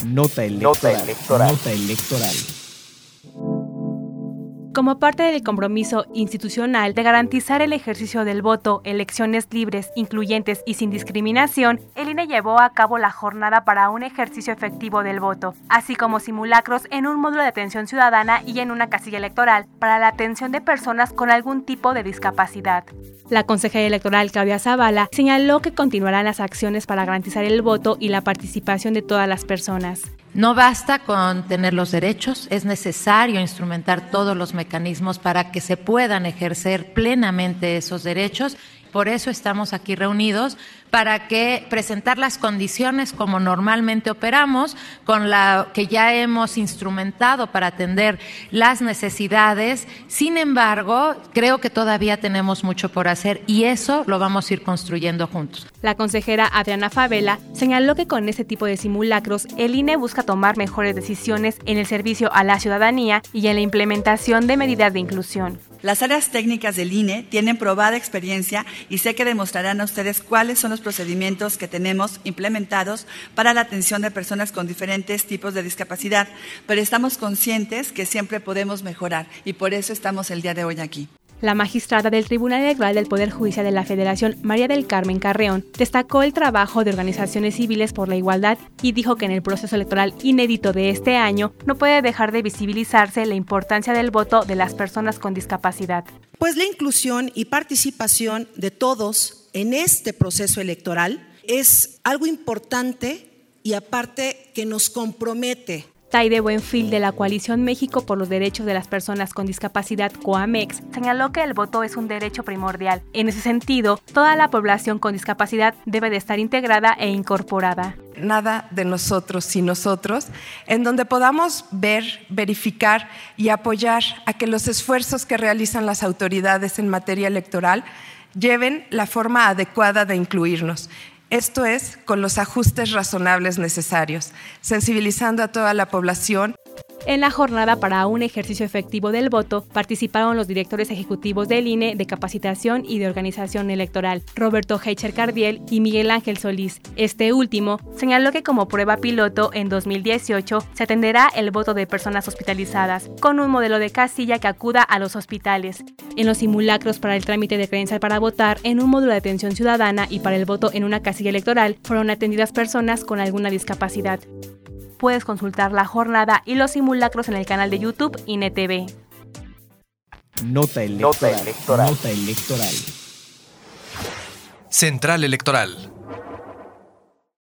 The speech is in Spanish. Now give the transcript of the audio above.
Nota electoral. Nota electoral. Como parte del compromiso institucional de garantizar el ejercicio del voto, elecciones libres, incluyentes y sin discriminación, el INE llevó a cabo la jornada para un ejercicio efectivo del voto, así como simulacros en un módulo de atención ciudadana y en una casilla electoral para la atención de personas con algún tipo de discapacidad. La consejera electoral Claudia Zavala señaló que continuarán las acciones para garantizar el voto y la participación de todas las personas. No basta con tener los derechos, es necesario instrumentar todos los mecanismos para que se puedan ejercer plenamente esos derechos. Por eso estamos aquí reunidos, para que presentar las condiciones como normalmente operamos, con la que ya hemos instrumentado para atender las necesidades. Sin embargo, creo que todavía tenemos mucho por hacer y eso lo vamos a ir construyendo juntos. La consejera Adriana Favela señaló que con este tipo de simulacros, el INE busca tomar mejores decisiones en el servicio a la ciudadanía y en la implementación de medidas de inclusión. Las áreas técnicas del INE tienen probada experiencia y sé que demostrarán a ustedes cuáles son los procedimientos que tenemos implementados para la atención de personas con diferentes tipos de discapacidad, pero estamos conscientes que siempre podemos mejorar y por eso estamos el día de hoy aquí. La magistrada del Tribunal Electoral del Poder Judicial de la Federación, María del Carmen Carreón, destacó el trabajo de organizaciones civiles por la igualdad y dijo que en el proceso electoral inédito de este año no puede dejar de visibilizarse la importancia del voto de las personas con discapacidad. Pues la inclusión y participación de todos en este proceso electoral es algo importante y aparte que nos compromete. Taide Buenfil, de la Coalición México por los Derechos de las Personas con Discapacidad, COAMEX, señaló que el voto es un derecho primordial. En ese sentido, toda la población con discapacidad debe de estar integrada e incorporada. Nada de nosotros sin nosotros, en donde podamos ver, verificar y apoyar a que los esfuerzos que realizan las autoridades en materia electoral lleven la forma adecuada de incluirnos. Esto es, con los ajustes razonables necesarios, sensibilizando a toda la población. En la jornada para un ejercicio efectivo del voto participaron los directores ejecutivos del INE de Capacitación y de Organización Electoral, Roberto Heicher Cardiel y Miguel Ángel Solís. Este último señaló que como prueba piloto en 2018 se atenderá el voto de personas hospitalizadas con un modelo de casilla que acuda a los hospitales. En los simulacros para el trámite de credencial para votar en un módulo de atención ciudadana y para el voto en una casilla electoral fueron atendidas personas con alguna discapacidad. Puedes consultar la jornada y los simulacros en el canal de YouTube INE TV. Nota electoral. Nota electoral. Central Electoral.